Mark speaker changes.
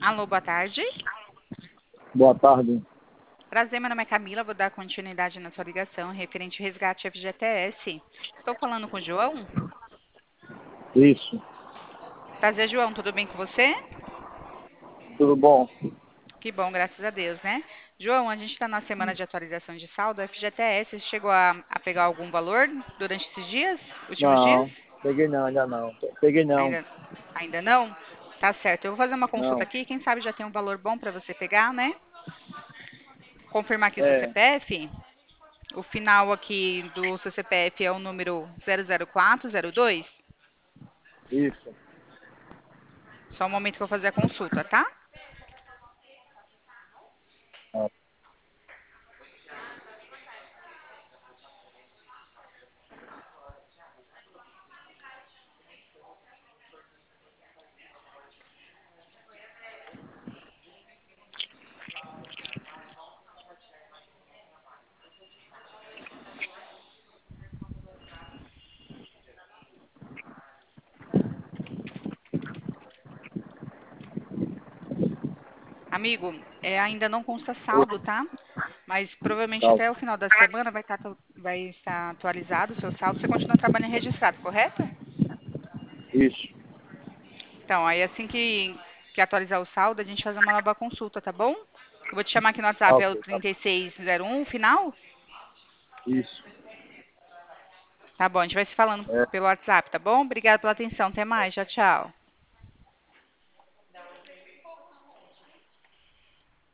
Speaker 1: Alô, boa tarde.
Speaker 2: Boa tarde.
Speaker 1: Prazer, meu nome é Camila, vou dar continuidade na sua ligação referente ao resgate FGTS. Estou falando com o João?
Speaker 2: Isso.
Speaker 1: Prazer, João, tudo bem com você?
Speaker 2: Tudo bom?
Speaker 1: Que bom, graças a Deus, né? João, a gente está na semana de atualização de saldo. A FGTS chegou a pegar algum valor durante esses dias, últimos dias?
Speaker 2: Não, peguei não, ainda não. Peguei não.
Speaker 1: Ainda, ainda não? Tá certo, eu vou fazer uma consulta
Speaker 2: Não.
Speaker 1: aqui, quem sabe já tem um valor bom para você pegar, né? Confirmar aqui o seu
Speaker 2: É,
Speaker 1: CPF. O final aqui do seu CPF é o número 00402.
Speaker 2: isso.
Speaker 1: Só um momento que eu vou fazer a consulta, tá?
Speaker 2: Ah,
Speaker 1: Amigo, ainda não consta saldo, tá? Mas provavelmente
Speaker 2: tá.
Speaker 1: até o final da semana vai estar atualizado o seu saldo. Você continua trabalhando registrado, correto?
Speaker 2: Isso.
Speaker 1: Então, aí assim que atualizar o saldo, a gente faz uma nova consulta, tá bom? Eu vou te chamar aqui no
Speaker 2: Tá
Speaker 1: WhatsApp, é o
Speaker 2: ok, tá.
Speaker 1: 3601, o final?
Speaker 2: Isso.
Speaker 1: Tá bom, a gente vai se falando
Speaker 2: É.
Speaker 1: pelo WhatsApp, tá bom? Obrigada pela atenção, até mais, tchau, tchau.